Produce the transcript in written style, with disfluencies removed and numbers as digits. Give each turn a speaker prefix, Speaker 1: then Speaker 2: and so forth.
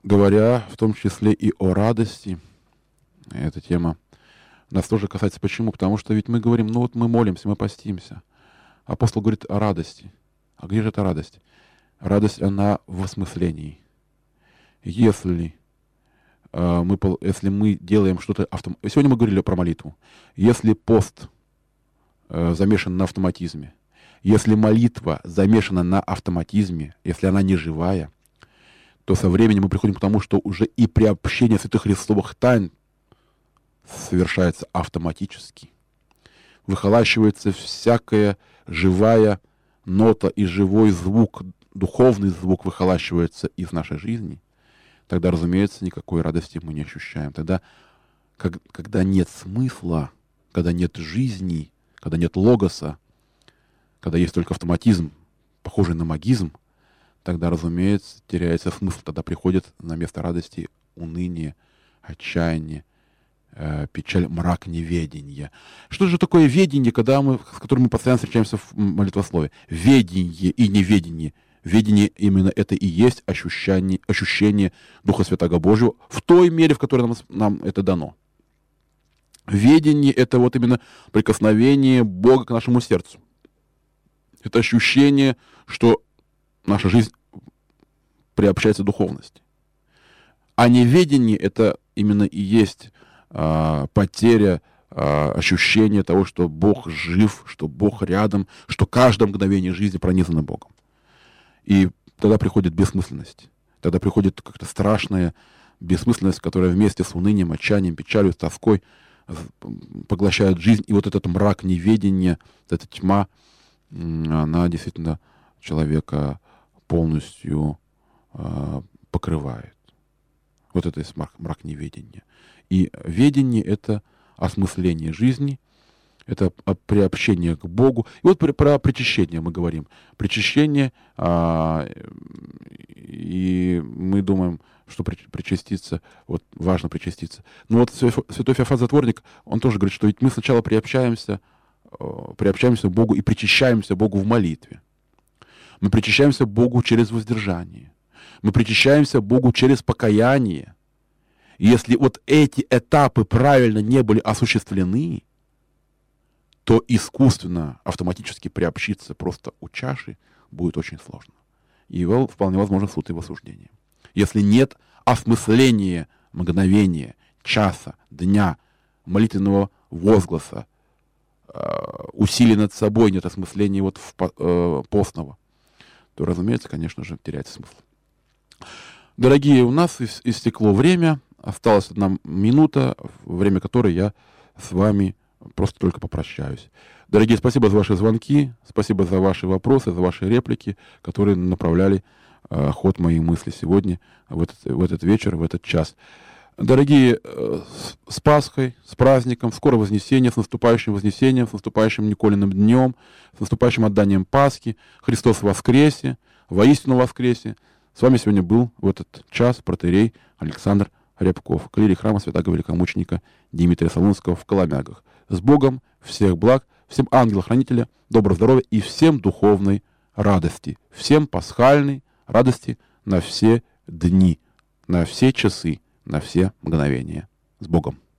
Speaker 1: говоря в том числе и о радости, эта тема нас тоже касается. Почему? Потому что ведь мы говорим, ну вот мы молимся, мы постимся. Апостол говорит о радости. А где же эта радость? Радость, она в осмыслении. Если мы делаем что-то автоматически... Сегодня мы говорили про молитву. Если пост замешан на автоматизме, если молитва замешана на автоматизме, если она не живая, то со временем мы приходим к тому, что уже и приобщение святых Христовых тайн совершается автоматически. Выхолащивается всякая живая нота и живой звук, духовный звук выхолащивается из нашей жизни. Тогда, разумеется, никакой радости мы не ощущаем. Тогда, когда нет смысла, когда нет жизни, когда нет логоса, когда есть только автоматизм, похожий на магизм, тогда, разумеется, теряется смысл. Тогда приходит на место радости уныние, отчаяние, печаль, мрак неведения. Что же такое ведение, с которым мы постоянно встречаемся в молитвослове? Ведение и неведение. Ведение именно это и есть ощущение Духа Святаго Божьего в той мере, в которой нам это дано. Ведение — это вот именно прикосновение Бога к нашему сердцу. Это ощущение, что наша жизнь приобщается к духовности. А неведение — это именно и есть потеря ощущения того, что Бог жив, что Бог рядом, что каждое мгновение жизни пронизано Богом. И тогда приходит бессмысленность. Тогда приходит как-то страшная бессмысленность, которая вместе с унынием, отчаянием, печалью, тоской поглощает жизнь. И вот этот мрак неведения, эта тьма, она действительно человека полностью покрывает. Вот это есть мрак неведения. И ведение — это осмысление жизни, это приобщение к Богу. И вот про причащение мы говорим. Причащение, и мы думаем, что причаститься, вот важно причаститься. Но вот святой Феофан Затворник, он тоже говорит, что ведь мы сначала приобщаемся к Богу и причащаемся Богу в молитве. Мы причащаемся Богу через воздержание. Мы причащаемся Богу через покаяние. И если вот эти этапы правильно не были осуществлены, то искусственно, автоматически приобщиться просто у чаши будет очень сложно. И его вполне возможно суд и осуждение. Если нет осмысления мгновения, часа, дня, молитвенного возгласа, усилий над собой, нет осмысления постного, то, разумеется, конечно же, теряется смысл. Дорогие, у нас истекло время. Осталась 1 минута, время которой я с вами просто только попрощаюсь. Дорогие, спасибо за ваши звонки, спасибо за ваши вопросы, за ваши реплики, которые направляли ход моей мысли сегодня, в этот вечер, в этот час. Дорогие, с Пасхой, с праздником, скоро Вознесение, с наступающим Вознесением, с наступающим Николиным днем, с наступающим отданием Пасхи. Христос воскресе, воистину воскресе. С вами сегодня был в этот час протоиерей Александр Рябков, клирик храма святаго великомученика Димитрия Солунского в Коломягах. С Богом, всех благ, всем ангела-хранителя, доброго здоровья и всем духовной радости, всем пасхальной радости на все дни, на все часы, на все мгновения. С Богом!